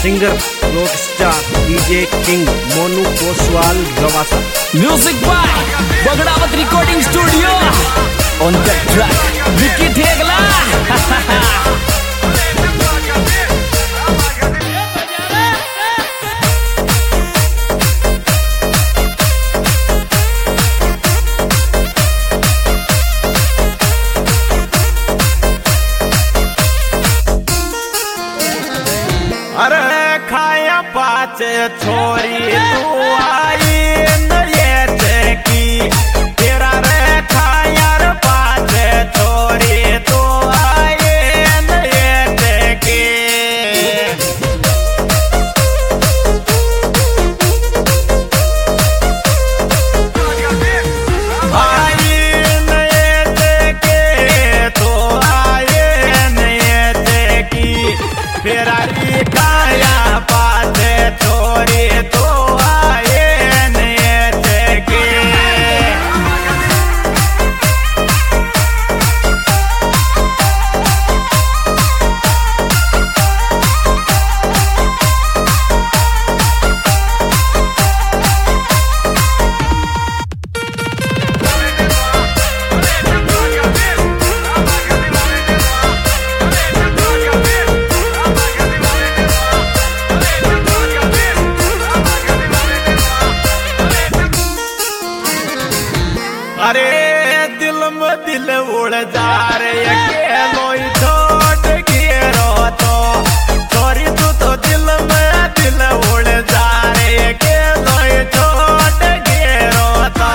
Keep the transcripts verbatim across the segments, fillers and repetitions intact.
Singer rock star DJ king Monu Koswal Rawasa. Music by Bagdawat recording studio on the track Vicky Thegla. अरे खाया पाँच छोरी तू आई नये की तेरा रे खाया रे पाँच छोरी तू आई नये की आई नये के तू आई नये की तेरा री खाया पाँच छोरी तो आए नये के। अरे दिल में दिल उड़ जा रे अकेलो छोड़ गिरो तो छोरी तू तो दिल में दिल उड़ जा रे अकेलो छोड़ गिरो तो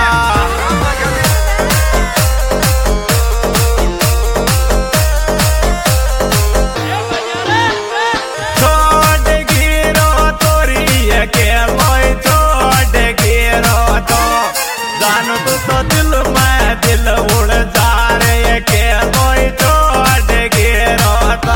छोड़ गिरो तोरी अकेलो छोड़ गिरो तो जानो तू तो दिल में दिल उड़ जा रे के कोई छोड़ गिरो तो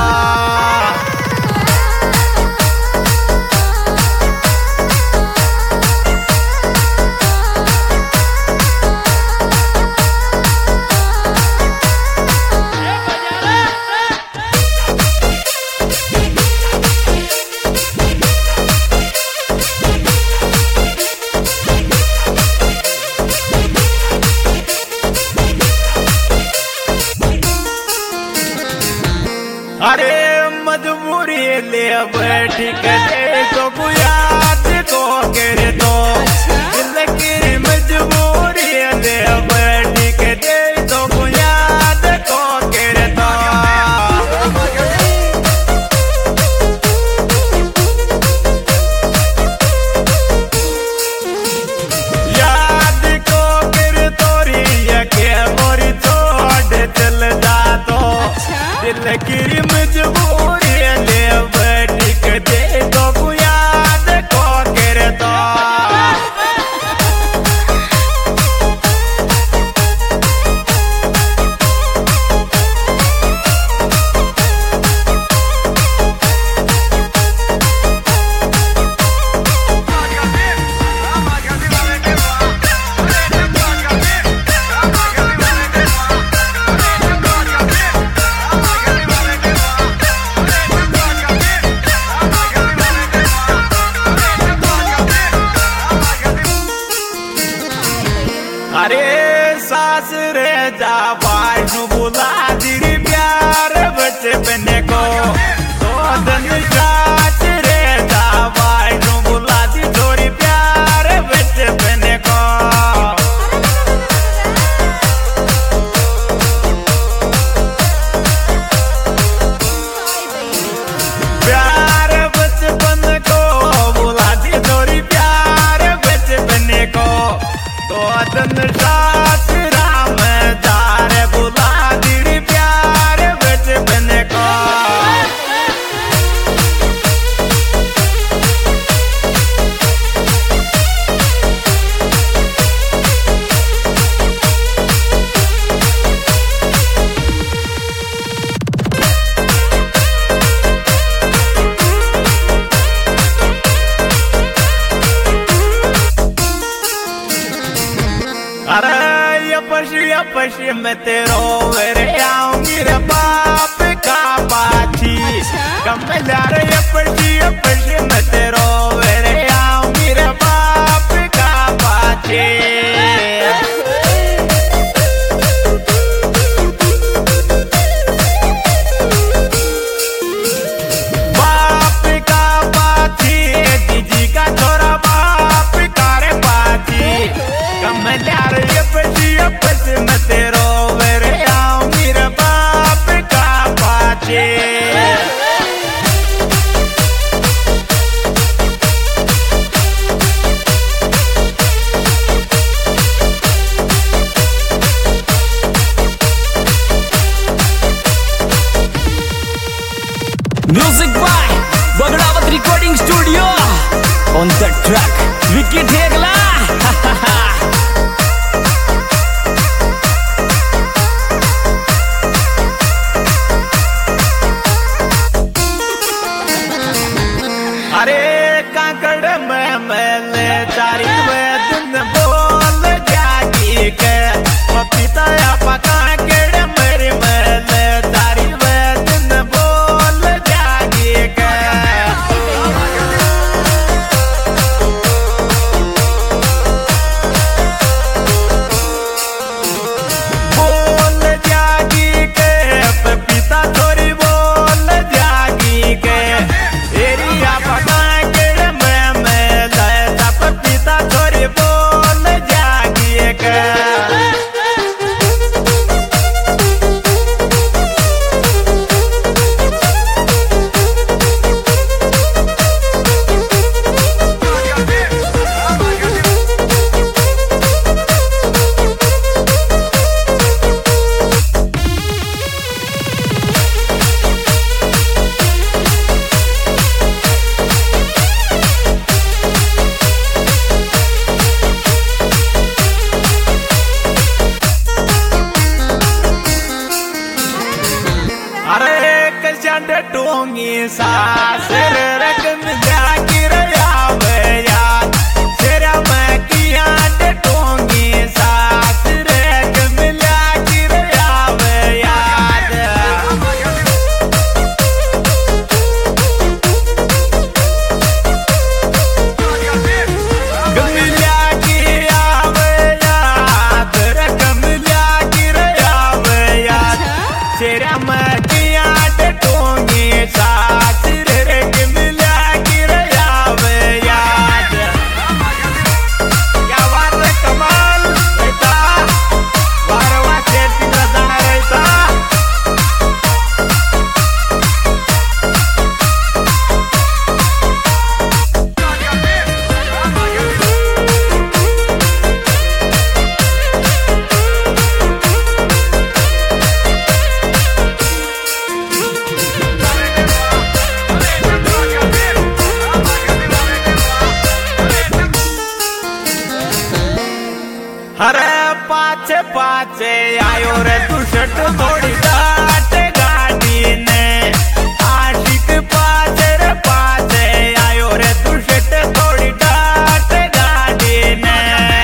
अरे मजबूरी ले बैठ के तो याद को करे तो दिल की मजबूरी ले बैठ के तो याद को करे तो याद को करे तोरी के मोरी छोड़ चल जा तो दिल की मजबूरी ले बैठ के दे तो याद को करे तो अरे सास रे जा बाजू बुला दिरी प्यार बचपन को तो दिन सास रे जा बाजू बुला दी छोरी प्यार बचपन को प्यार बचपन को बुला दी छोरी प्यार बचपन को तो दिन सास राम जा रे बुला दी प्यार बचपन को अरे ये पशी ये पशी में तेरो रे आऊंगी रे बाप का बाछी कम रे ये पशी ये Bagdawat recording studio on the track Vicky Thegla. अरे काकड़ में मैले चारी में दिन बोल जागी के पपीता या पका केड़े मेरी मैले चारी में दिन बोल जागी के बोल जागी के पपीता थोड़ी बोल जागी के एरिया पका केड़े में मैले पपीता थोड़ी बोल जागी के अरे कचंड टोंगी सासर रकम जागी रया याद तेरा मैं किया टोंगी सासर रकम जागी रया याद गमिला की आवे याद रकम जागी रया याद तेरा मैं टोंगी सासर रकम जागी रया याद क्या बात है कमाल रहता बारवा से तीन जाना रहता अरे पाचे पाचे आयो रे तू शर्ट थोड़ी डाट गाड़ी ने आशिक पाचे रे पाचे आयो रे तू शर्ट थोड़ी डाट गाड़ी ने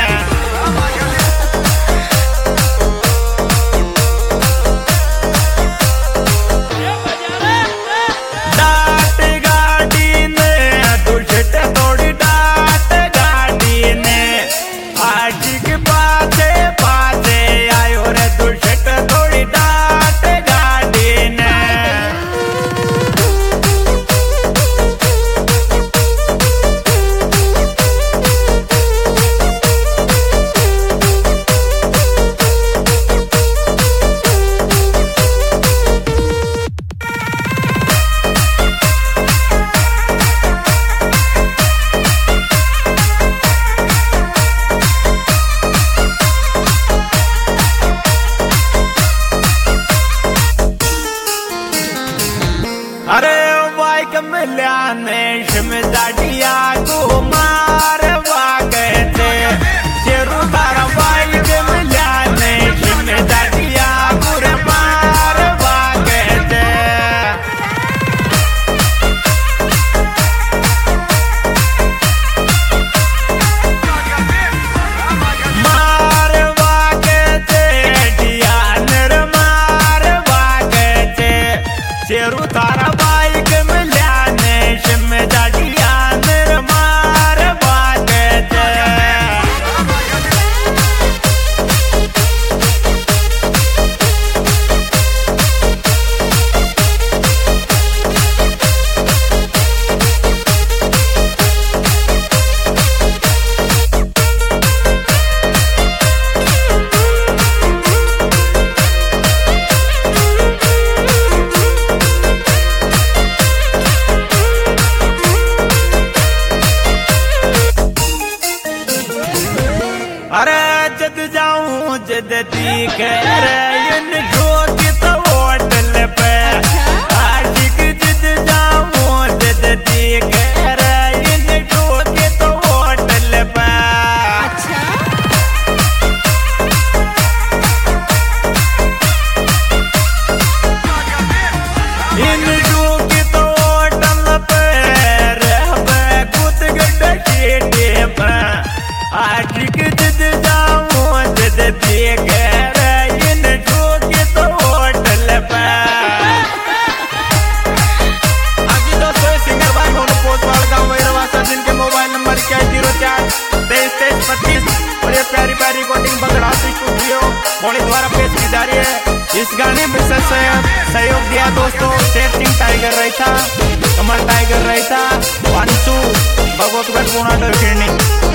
डाट गाड़ी ने तू शर्ट थोड़ी डाट गाड़ी ने आशिक पाचे पाचे आयो रे तू शर्ट थोड़ी डाट गाड़ी ने अरे बाइक मिल्या ने शिमदाडिया को मारवा कहते शेरू तारा बाइक मिल्या ने शिमदाडिया को मारवा कहते मारवा कहते डिया नर मारवा कहते शेरू तारा बाइक मिल्या ने शिमदाडिया नर मारवा कहते तेईस पच्चीस और ये प्यारी प्यारी रिकॉर्डिंग बगड़ा स्टूडियो बॉडी द्वारा पेश की जा रही है। इस गाने में सहयोग दिया दोस्तों शेर सिंह टाइगर रहता, कमल टाइगर रहता, वांसू भगवत गढ़ पूना